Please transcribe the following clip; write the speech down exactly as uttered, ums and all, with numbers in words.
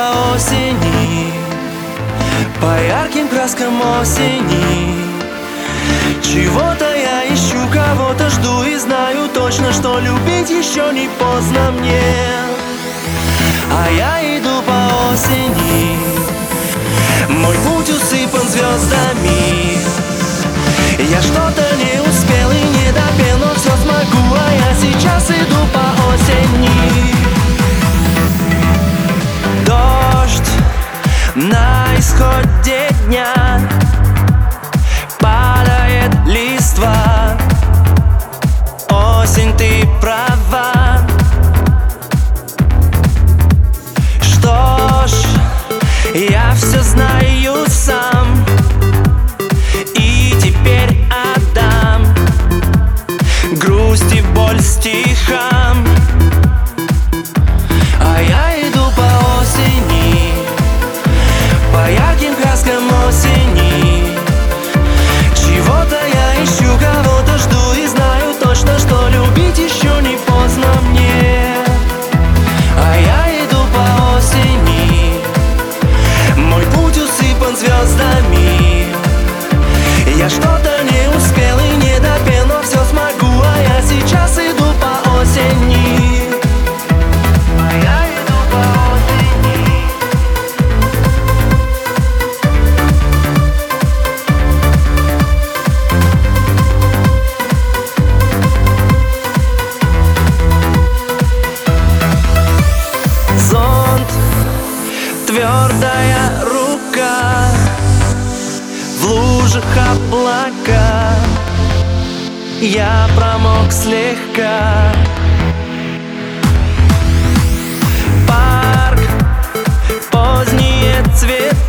по осени, по ярким краскам осени. Чего-то я ищу, кого-то жду и знаю точно, что любить еще не поздно мне. А я иду по осени, мой путь усыпан звездами. Я что-то не успел и не допел, но все смогу, а я сейчас иду по осени. Дождь на исходе дня, падает листва. Осень, ты права. Что ж, я все знаю сам, и теперь отдам грусть и боль стихам. А я иду по осени, по ярким краскам осени. Чего-то я ищу, кого-то жду и знаю точно, что любить еще не поздно мне. А я иду по осени, мой путь усыпан звездами. Я что-то не успел и не допел, но все смогу, а я сейчас иду по осени. А я иду по осени. Зонт, твердая рука, в лужах облака. Я промок слегка. Парк, поздние цветы.